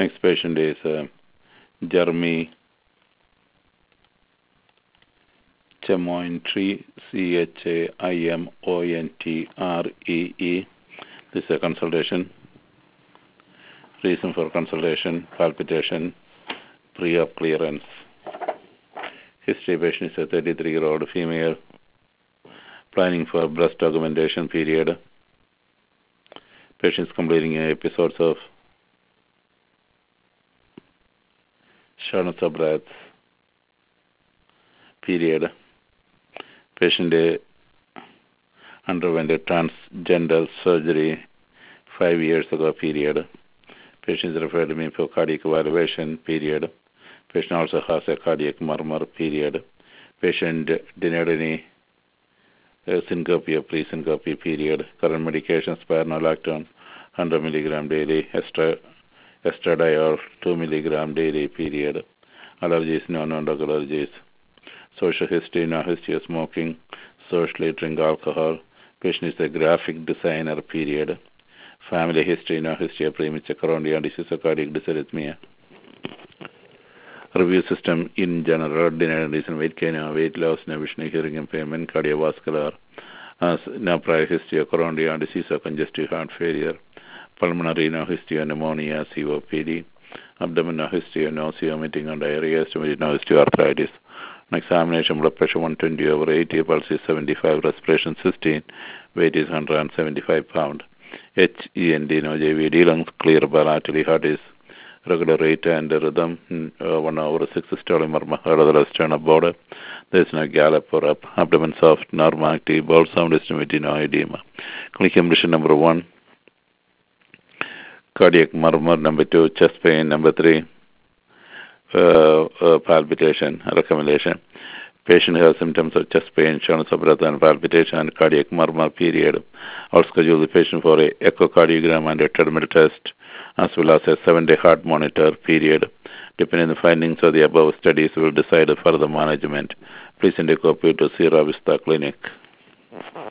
Next patient is Jeremy Chamointree, Chaimontreee. This is a consultation. Reason for consultation: palpitation, pre-op clearance. History: patient is a 33-year-old female, planning for breast augmentation period. Patient is completing episodes of shortness of breath period. Patient underwent a transgender surgery 5 years ago period. Patient is referred to me for cardiac evaluation period. Patient also has a cardiac murmur period. Patient denied any syncope or pre-syncope period. Current medications: spironolactone 100 mg daily, estradiol 2 mg daily period. Allergies: no allergies. Social history: no history of smoking. Socially drink alcohol. Patient is a graphic designer period. Family history: no history of premature coronary disease or cardiac dysarrhythmia. Review system in general: denied reason weight gain, weight loss, no vision, hearing impairment, cardiovascular, no prior history of coronary disease or congestive heart failure. Pulmonary: no history of pneumonia, COPD. Abdomen: no history of nausea, vomiting, and diarrhea. Stomach: no history of arthritis. On examination: blood pressure 120/80, pulse is 75, respiration 16, weight is 175 pounds. HEND, no JVD, lungs clear bilaterally, heart is regular rate and rhythm, 1 hour 6 systolic murmur, heart of the sternal border. There is no gallop or up. Abdomen soft, normal, active, bowel sound, estimate, no edema. Clinical impression: number 1, cardiac murmur; number 2, chest pain; number 3, palpitation. Recommendation: patient has symptoms of chest pain, shortness of breath, and palpitation, and cardiac murmur period. I'll schedule the patient for a echocardiogram and a treadmill test, as well as a 7-day heart monitor period. Depending on the findings of the above studies, we will decide further management. Please send a copy to Sierra Vista Clinic.